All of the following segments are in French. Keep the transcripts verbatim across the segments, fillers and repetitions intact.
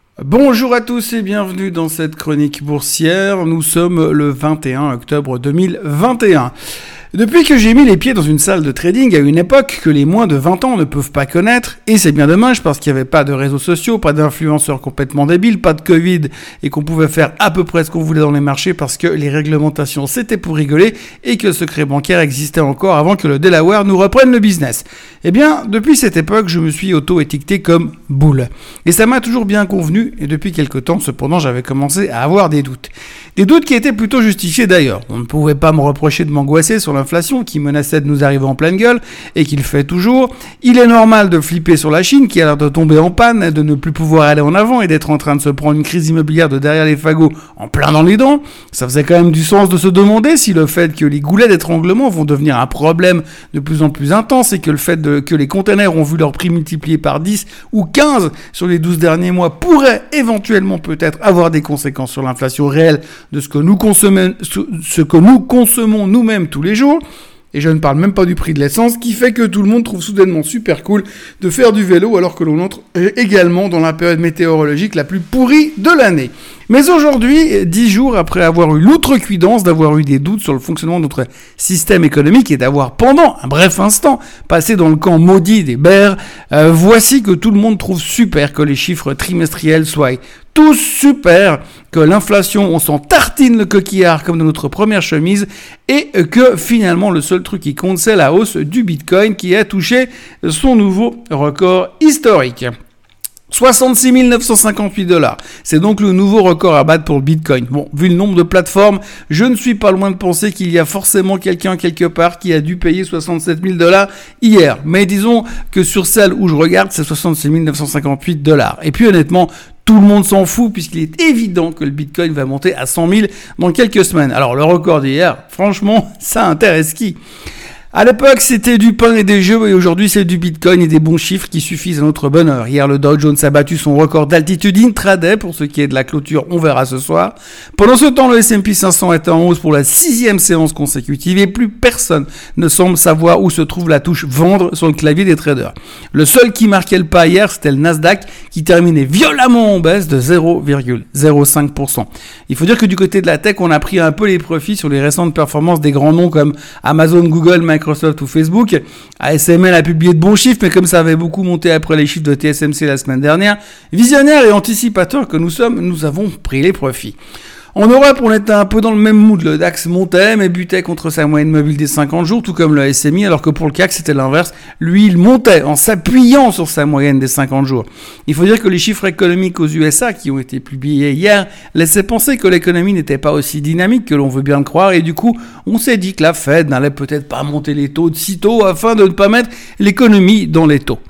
Bonjour à tous et bienvenue dans cette chronique boursière. Nous sommes le vingt et un octobre deux mille vingt et un. Depuis que j'ai mis les pieds dans une salle de trading à une époque que les moins de vingt ans ne peuvent pas connaître, et c'est bien dommage parce qu'il n'y avait pas de réseaux sociaux, pas d'influenceurs complètement débiles, pas de Covid, et qu'on pouvait faire à peu près ce qu'on voulait dans les marchés parce que les réglementations c'était pour rigoler et que le secret bancaire existait encore avant que le Delaware nous reprenne le business. Eh bien, depuis cette époque, je me suis auto-étiqueté comme boule. Et ça m'a toujours bien convenu, et depuis quelque temps, cependant, j'avais commencé à avoir des doutes. Des doutes qui étaient plutôt justifiés d'ailleurs. On ne pouvait pas me reprocher de m'angoisser sur l'inflation qui menaçait de nous arriver en pleine gueule, et qui le fait toujours. Il est normal de flipper sur la Chine qui a l'air de tomber en panne, de ne plus pouvoir aller en avant et d'être en train de se prendre une crise immobilière de derrière les fagots en plein dans les dents. Ça faisait quand même du sens de se demander si le fait que les goulets d'étranglement vont devenir un problème de plus en plus intense et que le fait de, que les containers ont vu leur prix multiplié par dix ou quinze sur les douze derniers mois pourrait éventuellement peut-être avoir des conséquences sur l'inflation réelle de ce que nous consommons, ce que nous consommons nous-mêmes tous les jours. Et je ne parle même pas du prix de l'essence, qui fait que tout le monde trouve soudainement super cool de faire du vélo alors que l'on entre également dans la période météorologique la plus pourrie de l'année. Mais aujourd'hui, dix jours après avoir eu l'outrecuidance d'avoir eu des doutes sur le fonctionnement de notre système économique et d'avoir pendant un bref instant passé dans le camp maudit des bears, euh, voici que tout le monde trouve super que les chiffres trimestriels soient tous super, que l'inflation, on s'en tartine le coquillard comme dans notre première chemise, et que finalement le seul truc qui compte, c'est la hausse du Bitcoin qui a touché son nouveau record historique. soixante-six mille neuf cent cinquante-huit dollars. C'est donc le nouveau record à battre pour le Bitcoin. Bon, vu le nombre de plateformes, je ne suis pas loin de penser qu'il y a forcément quelqu'un quelque part qui a dû payer soixante-sept mille dollars hier. Mais disons que sur celle où je regarde, c'est soixante-six mille neuf cent cinquante-huit dollars. Et puis honnêtement, tout le monde s'en fout puisqu'il est évident que le Bitcoin va monter à cent mille dans quelques semaines. Alors le record d'hier, franchement, ça intéresse qui ? À l'époque, c'était du pain et des jeux, et aujourd'hui, c'est du Bitcoin et des bons chiffres qui suffisent à notre bonheur. Hier, le Dow Jones a battu son record d'altitude intraday. Pour ce qui est de la clôture, on verra ce soir. Pendant ce temps, le S and P cinq cents est en hausse pour la sixième séance consécutive et plus personne ne semble savoir où se trouve la touche vendre sur le clavier des traders. Le seul qui marquait le pas hier, c'était le Nasdaq qui terminait violemment en baisse de zéro virgule zéro cinq pour cent. Il faut dire que du côté de la tech, on a pris un peu les profits sur les récentes performances des grands noms comme Amazon, Google, Microsoft ou Facebook. A S M L a publié de bons chiffres, mais comme ça avait beaucoup monté après les chiffres de T S M C la semaine dernière, visionnaires et anticipateurs que nous sommes, nous avons pris les profits. En Europe, on était un peu dans le même mood. Le DAX montait, mais butait contre sa moyenne mobile des cinquante jours, tout comme le S M I, alors que pour le C A C, c'était l'inverse. Lui, il montait en s'appuyant sur sa moyenne des cinquante jours. Il faut dire que les chiffres économiques aux U S A, qui ont été publiés hier, laissaient penser que l'économie n'était pas aussi dynamique que l'on veut bien le croire, et du coup, on s'est dit que la Fed n'allait peut-être pas monter les taux de sitôt afin de ne pas mettre l'économie dans les taux.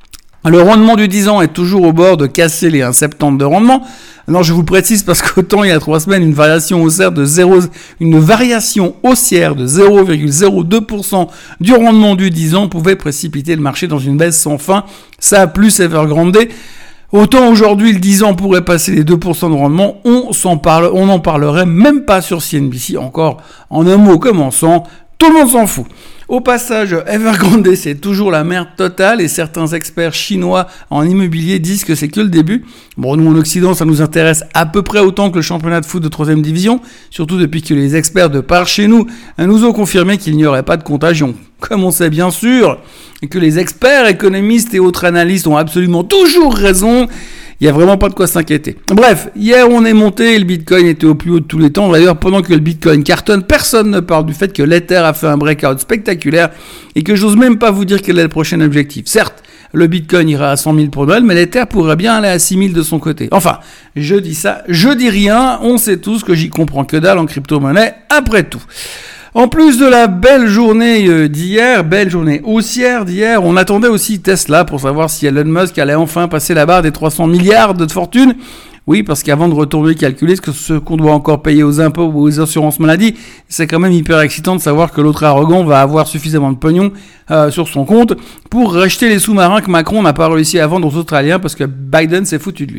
Le rendement du dix ans est toujours au bord de casser les un virgule soixante-dix de rendement. Non, je vous le précise parce qu'autant il y a trois semaines, une variation haussière de zéro, une variation haussière de zéro virgule zéro deux pour cent du rendement du dix ans pouvait précipiter le marché dans une baisse sans fin. Ça a plus Evergrande. Autant aujourd'hui, le dix ans pourrait passer les deux pour cent de rendement, on s'en parle, on n'en parlerait même pas sur C N B C. Encore en un mot commençant, tout le monde s'en fout. Au passage, Evergrande, c'est toujours la merde totale et certains experts chinois en immobilier disent que c'est que le début. Bon, nous en Occident, ça nous intéresse à peu près autant que le championnat de foot de troisième division, surtout depuis que les experts de par chez nous nous ont confirmé qu'il n'y aurait pas de contagion. Comme on sait bien sûr, et que les experts, économistes et autres analystes ont absolument toujours raison, il n'y a vraiment pas de quoi s'inquiéter. Bref, hier on est monté et le Bitcoin était au plus haut de tous les temps. D'ailleurs, pendant que le Bitcoin cartonne, personne ne parle du fait que l'Ether a fait un breakout spectaculaire et que j'ose même pas vous dire quel est le prochain objectif. Certes, le Bitcoin ira à cent mille pour Noël, mais l'Ether pourrait bien aller à six mille de son côté. Enfin, je dis ça, je dis rien, on sait tous que j'y comprends que dalle en crypto-monnaie, après tout. En plus de la belle journée d'hier, belle journée haussière d'hier, on attendait aussi Tesla pour savoir si Elon Musk allait enfin passer la barre des trois cents milliards de fortune. Oui, parce qu'avant de retourner calculer ce qu'on doit encore payer aux impôts ou aux assurances maladie, c'est quand même hyper excitant de savoir que l'autre arrogant va avoir suffisamment de pognon euh, sur son compte pour racheter les sous-marins que Macron n'a pas réussi à vendre aux Australiens parce que Biden s'est foutu de lui.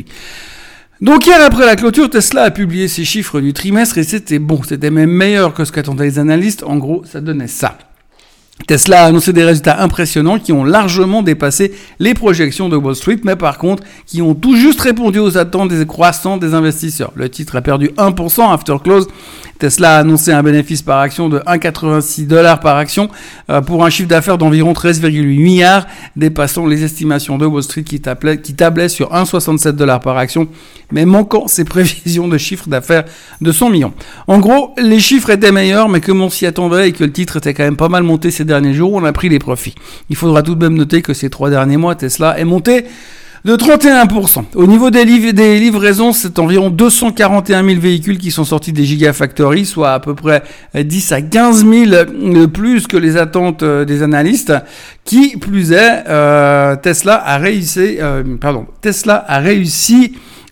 Donc hier, après la clôture, Tesla a publié ses chiffres du trimestre et c'était bon, c'était même meilleur que ce qu'attendaient les analystes. En gros, ça donnait ça. Tesla a annoncé des résultats impressionnants qui ont largement dépassé les projections de Wall Street, mais par contre, qui ont tout juste répondu aux attentes des croissantes des investisseurs. Le titre a perdu un pour cent after close. Tesla a annoncé un bénéfice par action de un virgule quatre-vingt-six dollars par action euh, pour un chiffre d'affaires d'environ treize virgule huit milliards, dépassant les estimations de Wall Street qui tablaient, qui tablaient sur un virgule soixante-sept dollars par action, mais manquant ses prévisions de chiffre d'affaires de cent millions. En gros, les chiffres étaient meilleurs, mais comme on s'y attendait et que le titre était quand même pas mal monté ces derniers jours, on a pris les profits. Il faudra tout de même noter que ces trois derniers mois, Tesla est monté de trente et un pour cent. Au niveau des, liv- des livraisons, c'est environ deux cent quarante et un mille véhicules qui sont sortis des Gigafactory, soit à peu près dix à quinze mille de plus que les attentes des analystes. Qui plus est, euh, Tesla a réussi, euh, pardon, Tesla a réussi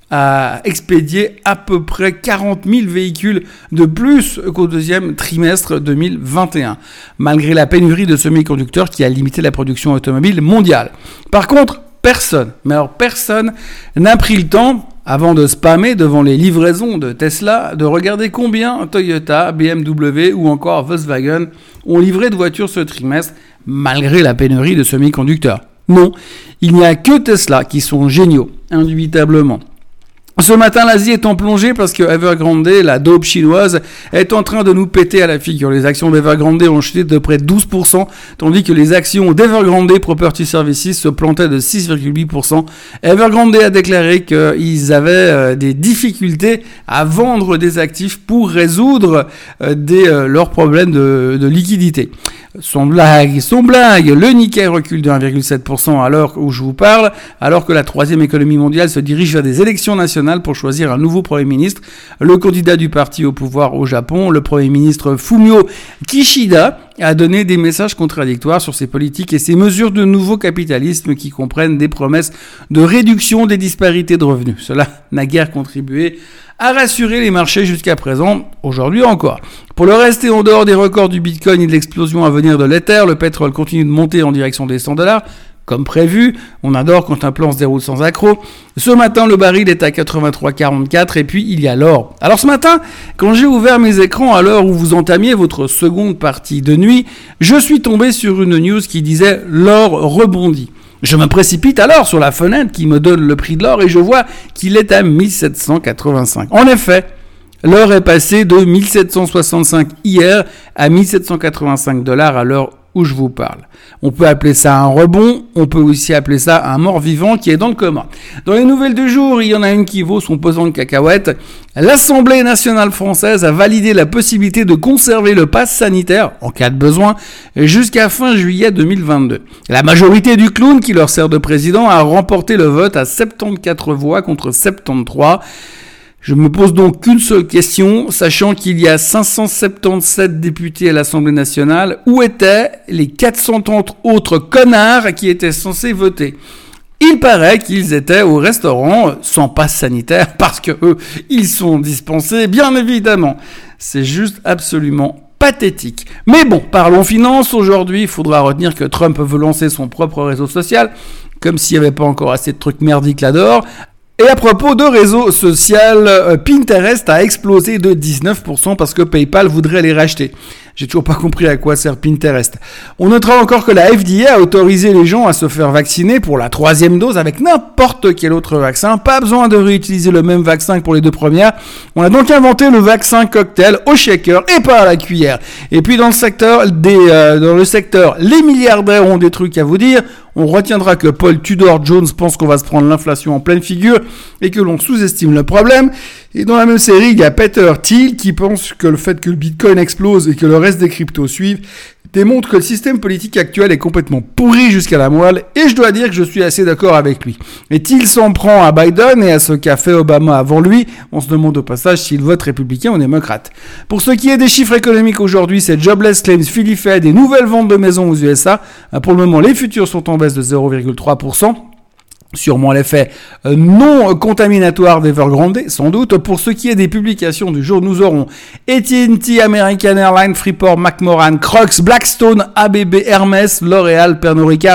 à expédier à peu près quarante mille véhicules de plus qu'au deuxième trimestre deux mille vingt et un, malgré la pénurie de semi-conducteurs qui a limité la production automobile mondiale. Par contre, personne, mais alors personne n'a pris le temps, avant de spammer devant les livraisons de Tesla, de regarder combien Toyota, B M W ou encore Volkswagen ont livré de voitures ce trimestre, malgré la pénurie de semi-conducteurs. Non, il n'y a que Tesla qui sont géniaux, indubitablement. Ce matin, l'Asie est en plongée parce que Evergrande, la dope chinoise, est en train de nous péter à la figure. Les actions d'Evergrande ont chuté de près de douze pour cent, tandis que les actions d'Evergrande Property Services se plantaient de six virgule huit pour cent. Evergrande a déclaré qu'ils avaient des difficultés à vendre des actifs pour résoudre des, leurs problèmes de, de liquidité. Son blague, son blague, le Nikkei recule de un virgule sept pour cent à l'heure où je vous parle, alors que la troisième économie mondiale se dirige vers des élections nationales pour choisir un nouveau Premier ministre. Le candidat du parti au pouvoir au Japon, le Premier ministre Fumio Kishida, a donné des messages contradictoires sur ses politiques et ses mesures de nouveau capitalisme qui comprennent des promesses de réduction des disparités de revenus. Cela n'a guère contribué à rassurer les marchés jusqu'à présent, aujourd'hui encore. Pour le reste, et en dehors des records du Bitcoin et de l'explosion à venir de l'Ether, le pétrole continue de monter en direction des cent dollars. Comme prévu, on adore quand un plan se déroule sans accroc. Ce matin, le baril est à quatre-vingt-trois virgule quarante-quatre et puis il y a l'or. Alors ce matin, quand j'ai ouvert mes écrans à l'heure où vous entamiez votre seconde partie de nuit, je suis tombé sur une news qui disait « l'or rebondit ». Je me précipite alors sur la fenêtre qui me donne le prix de l'or et je vois qu'il est à mille sept cent quatre-vingt-cinq. En effet, l'or est passé de mille sept cent soixante-cinq hier à mille sept cent quatre-vingt-cinq dollars à l'heure où je vous parle. On peut appeler ça un rebond, on peut aussi appeler ça un mort-vivant qui est dans le coma. Dans les nouvelles du jour, il y en a une qui vaut son pesant de cacahuètes. L'Assemblée nationale française a validé la possibilité de conserver le pass sanitaire, en cas de besoin, jusqu'à fin juillet deux mille vingt-deux. La majorité du clown qui leur sert de président a remporté le vote à soixante-quatorze voix contre soixante-treize. Je me pose donc qu'une seule question, sachant qu'il y a cinq cent soixante-dix-sept députés à l'Assemblée nationale, où étaient les quatre cent trente autres connards qui étaient censés voter? Il paraît qu'ils étaient au restaurant sans passe sanitaire, parce que eux, ils sont dispensés, bien évidemment. C'est juste absolument pathétique. Mais bon, parlons finances. Aujourd'hui, il faudra retenir que Trump veut lancer son propre réseau social, comme s'il n'y avait pas encore assez de trucs merdiques là-dehors. Et à propos de réseau social, Pinterest a explosé de dix-neuf pour cent parce que PayPal voudrait les racheter. J'ai toujours pas compris à quoi sert Pinterest. On notera encore que la F D A a autorisé les gens à se faire vacciner pour la troisième dose avec n'importe quel autre vaccin. Pas besoin de réutiliser le même vaccin que pour les deux premières. On a donc inventé le vaccin cocktail au shaker et pas à la cuillère. Et puis dans le secteur des, euh, dans le secteur, les milliardaires ont des trucs à vous dire. On retiendra que Paul Tudor Jones pense qu'on va se prendre l'inflation en pleine figure et que l'on sous-estime le problème. Et dans la même série, il y a Peter Thiel qui pense que le fait que le Bitcoin explose et que le reste des cryptos suivent démontre que le système politique actuel est complètement pourri jusqu'à la moelle, et je dois dire que je suis assez d'accord avec lui. Et Thiel s'en prend à Biden et à ce qu'a fait Obama avant lui. On se demande au passage s'il vote républicain ou démocrate. Pour ce qui est des chiffres économiques aujourd'hui, c'est Jobless Claims, Philly Fed, des nouvelles ventes de maisons aux U S A. Pour le moment, les futurs sont en baisse de zéro virgule trois pour cent. Sûrement l'effet non contaminatoire d'Evergrande, sans doute. Pour ce qui est des publications du jour, nous aurons A T and T, American Airlines, Freeport, McMoran, Crocs, Blackstone, A B B, Hermès, L'Oréal, Pernod Ricard,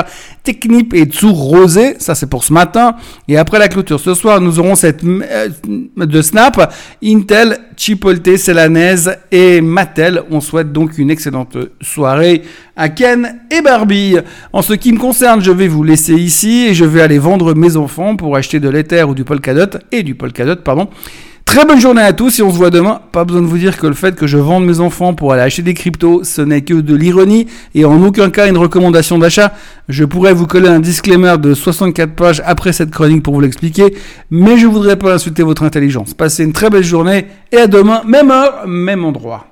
Technip et Tsu Rosé, ça c'est pour ce matin. Et après la clôture ce soir, nous aurons cette euh, de Snap, Intel, Chipotle, Celanese et Mattel. On souhaite donc une excellente soirée à Ken et Barbie. En ce qui me concerne, je vais vous laisser ici et je vais aller vendre mes enfants pour acheter de l'Ether ou du Polkadot et du Polkadot, pardon. Très bonne journée à tous et on se voit demain. Pas besoin de vous dire que le fait que je vende mes enfants pour aller acheter des cryptos, ce n'est que de l'ironie et en aucun cas une recommandation d'achat. Je pourrais vous coller un disclaimer de soixante-quatre pages après cette chronique pour vous l'expliquer, mais je voudrais pas insulter votre intelligence. Passez une très belle journée et à demain, même heure, même endroit.